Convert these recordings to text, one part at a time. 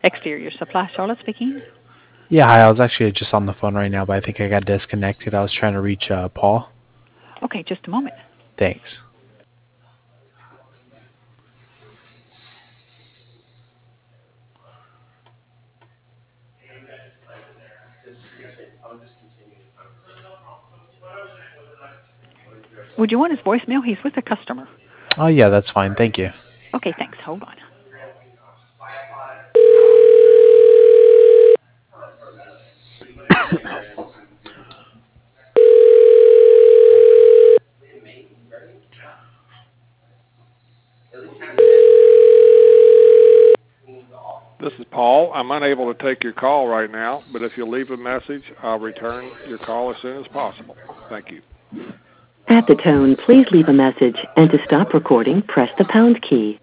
Exterior Supply, Charlotte speaking. Yeah, hi. I was actually just on the phone right now, but I think I got disconnected. I was trying to reach Paul. Okay, just a moment. Thanks. Would you want his voicemail? He's with a customer. Oh, yeah, that's fine. Thank you. Okay, thanks. Hold on. This is Paul. I'm unable to take your call right now, but if you'll leave a message, I'll return your call as soon as possible. Thank you. At the tone, please leave a message, and to stop recording, press the pound key.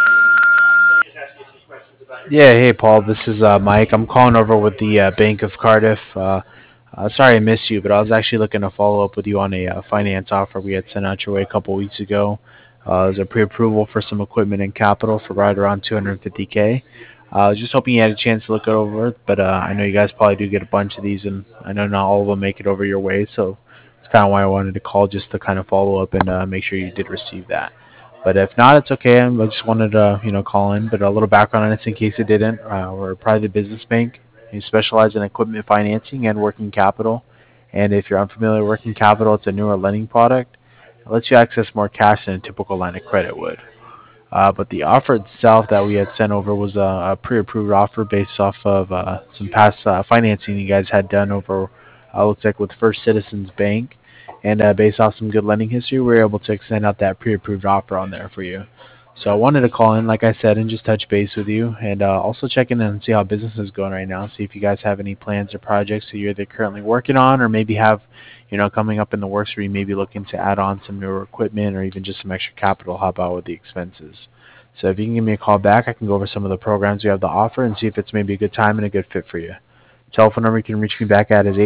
Yeah, hey, Paul. This is Mike. I'm calling over with the Bank of Cardiff. Sorry I missed you, but I was actually looking to follow up with you on a finance offer we had sent out your way a couple weeks ago. It was a pre-approval for some equipment and capital for right around $250K. I was just hoping you had a chance to look it over, but I know you guys probably do get a bunch of these, and I know not all of them make it over your way, so that's kind of why I wanted to call, just to kind of follow up and make sure you did receive that. But if not, it's okay. I just wanted to, call in. But a little background on us in case it didn't. We're a private business bank. We specialize in equipment financing and working capital. And if you're unfamiliar with working capital, it's a newer lending product. It lets you access more cash than a typical line of credit would. But the offer itself that we had sent over was a pre-approved offer based off of some past financing you guys had done over, looks like with First Citizens Bank. And based off some good lending history, we were able to extend out that pre-approved offer on there for you. So I wanted to call in, like I said, and just touch base with you, and also check in and see how business is going right now. See if you guys have any plans or projects that you're either currently working on, or maybe have, coming up in the works where you may be looking to add on some newer equipment or even just some extra capital. Help out with the expenses. So if you can give me a call back, I can go over some of the programs we have to offer and see if it's maybe a good time and a good fit for you. Telephone number you can reach me back at is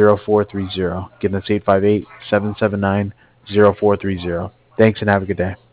858-779-0430. Again, that's 858-779-0430. Thanks and have a good day.